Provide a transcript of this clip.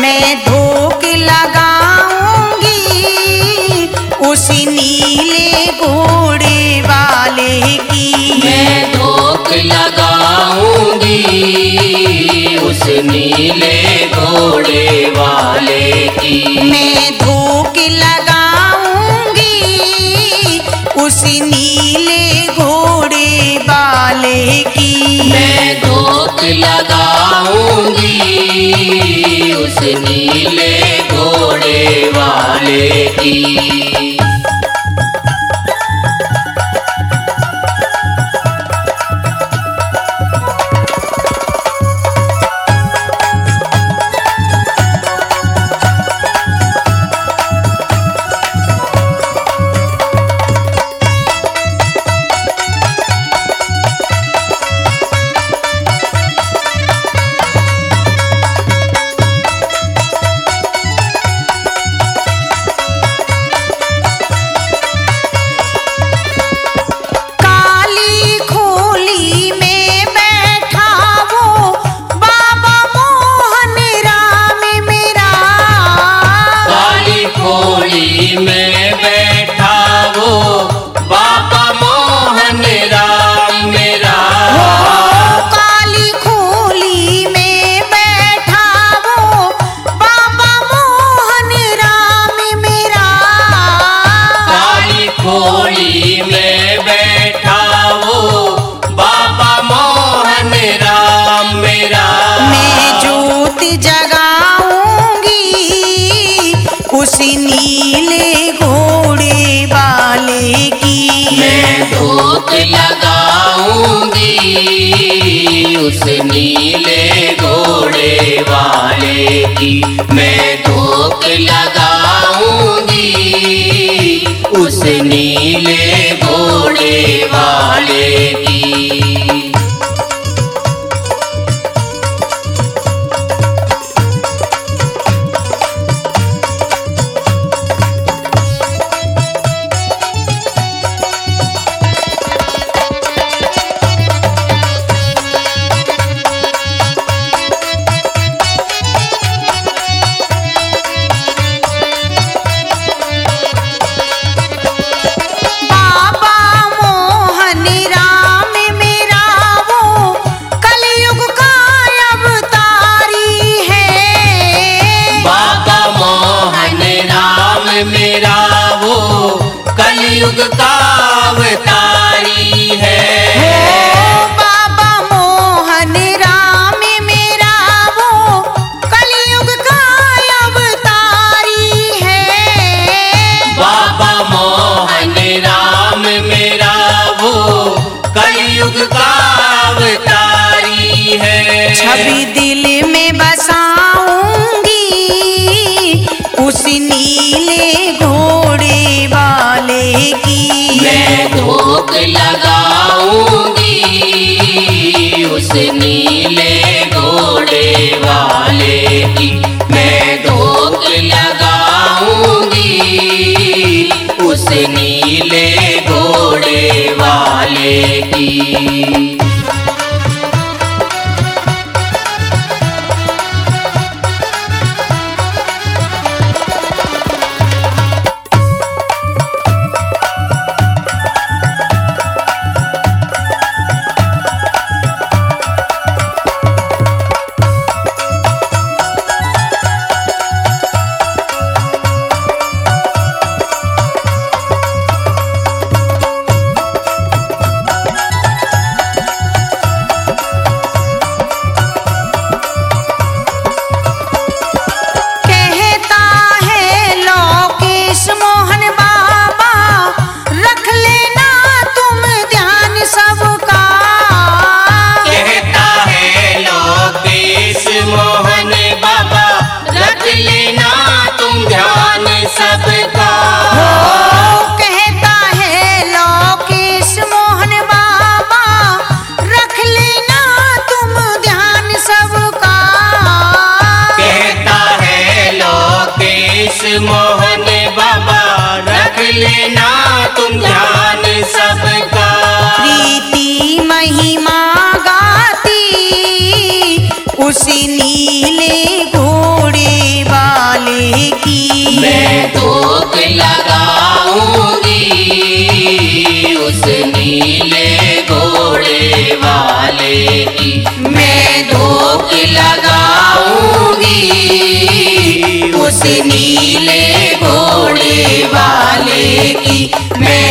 मैं धोख लगाऊंगी उस नीले घोड़े वाले की। मैं धोख लगाऊंगी उस नीले घोड़े वाले की। मैं धोख लगाऊंगी उस नीले घोड़े वाले की। मैं धोख लगाऊंगी उस नीले घोड़े वाले की। उस नीले घोड़े वाले की। मैं धोख लगाऊंगी उस नीले घोड़े वाले की। मैं धोख लगाऊंगी उस नीले घोड़े वाले की। मेरा वो कलयुग का अवतारी है। बाबा मोहन राम मेरा वो कलयुग का अवतारी है। बाबा मोहन राम मेरा वो कलयुग का अवतारी है। छवि दिल में बसाऊंगी उस नीले घोड़े वाले की। मैं धोख लगाऊंगी उस नीले घोड़े वाले की। मैं धोख लगाऊंगी उस नीले घोड़े वाले की। मोहन बाबा रख लेना तुम ध्यान सबका। प्रीति महिमा गाती उस नीले घोड़े वाले की मैं धोख लगाऊंगी उस नीले घोड़े वाले की मैं